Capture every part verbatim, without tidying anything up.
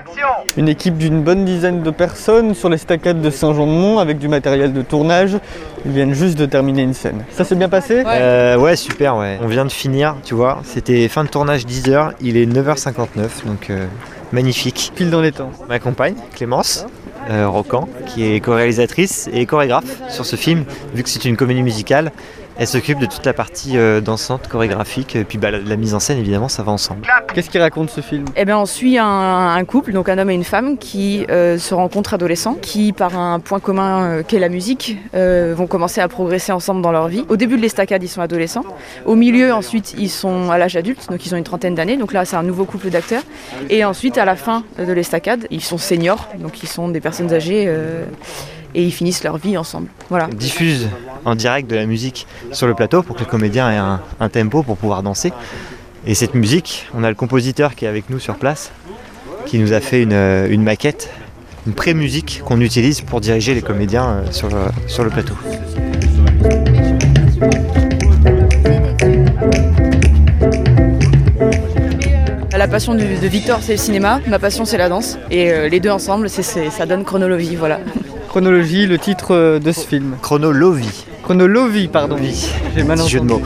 Action! Une équipe d'une bonne dizaine de personnes sur l'estacade de Saint-Jean-de-Mont avec du matériel de tournage. Ils viennent juste de terminer une scène. Ça s'est bien passé ? Ouais. Euh, ouais, super, ouais. On vient de finir, tu vois. C'était fin de tournage dix heures, il est neuf heures cinquante-neuf, donc euh, magnifique. Pile dans les temps. Ma compagne, Clémence. Euh, Rocan, qui est co-réalisatrice et chorégraphe sur ce film, vu que c'est une comédie musicale. Elle s'occupe de toute la partie euh, dansante, chorégraphique, et puis bah, la, la mise en scène, évidemment, ça va ensemble. Qu'est-ce qu'il raconte ce film ? Eh bien, on suit un, un couple, donc un homme et une femme, qui euh, se rencontrent adolescents, qui, par un point commun euh, qu'est la musique, euh, vont commencer à progresser ensemble dans leur vie. Au début de l'estacade, ils sont adolescents. Au milieu, ensuite, ils sont à l'âge adulte, donc ils ont une trentaine d'années. Donc là, c'est un nouveau couple d'acteurs. Et ensuite, à la fin de l'estacade, ils sont seniors, donc ils sont des personnes âgées. Euh, et ils finissent leur vie ensemble. Voilà. On diffuse en direct de la musique sur le plateau pour que les comédiens aient un, un tempo pour pouvoir danser. Et cette musique, on a le compositeur qui est avec nous sur place, qui nous a fait une, une maquette, une pré-musique qu'on utilise pour diriger les comédiens sur le, sur le plateau. La passion de, de Victor, c'est le cinéma, ma passion, c'est la danse. Et euh, les deux ensemble, c'est, c'est, ça donne Chronolovie, voilà. Chronologie, le titre de ce film. Chronolovie. Chronolovie, pardon. Oui. J'ai mal entendu. Jeu de mots.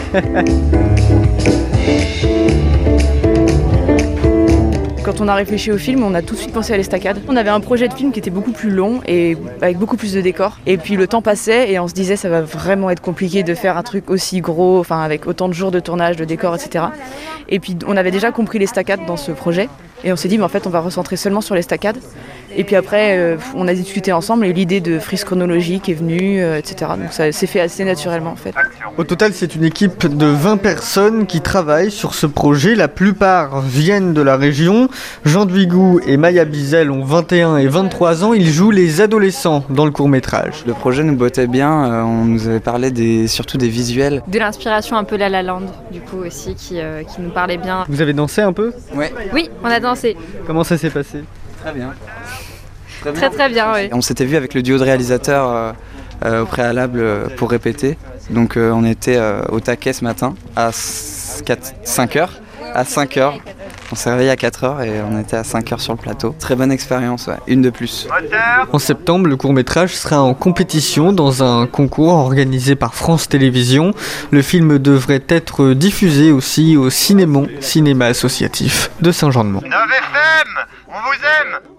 Quand on a réfléchi au film, on a tout de suite pensé à l'estacade. On avait un projet de film qui était beaucoup plus long et avec beaucoup plus de décors. Et puis le temps passait et on se disait ça va vraiment être compliqué de faire un truc aussi gros, enfin avec autant de jours de tournage, de décors, et cetera. Et puis on avait déjà compris l'estacade dans ce projet. Et on s'est dit, mais en fait, on va recentrer seulement sur l'estacade. Et puis après, euh, on a discuté ensemble et l'idée de frise chronologique est venue, euh, et cetera. Donc ça s'est fait assez naturellement, en fait. Au total, c'est une équipe de vingt personnes qui travaillent sur ce projet. La plupart viennent de la région. Jean Duigou et Maya Bizel ont vingt et un et vingt-trois ans. Ils jouent les adolescents dans le court-métrage. Le projet nous bottait bien. Euh, on nous avait parlé des, surtout des visuels. De l'inspiration un peu La La Land, du coup, aussi, qui, euh, qui nous parlait bien. Vous avez dansé un peu ? Ouais. Oui, on a dansé. Comment ça s'est passé ? Très bien. Très bien, très, très bien, oui. On s'était vu avec le duo de réalisateurs euh, euh, au préalable euh, pour répéter. Donc euh, on était euh, au taquet ce matin à cinq heures. À cinq heures. On s'est réveillé à quatre heures et on était à cinq heures sur le plateau. Très bonne expérience, ouais. Une de plus. En septembre, le court-métrage sera en compétition dans un concours organisé par France Télévisions. Le film devrait être diffusé aussi au Cinémon, cinéma associatif de Saint-Jean-de-Mont. neuf F M, on vous aime!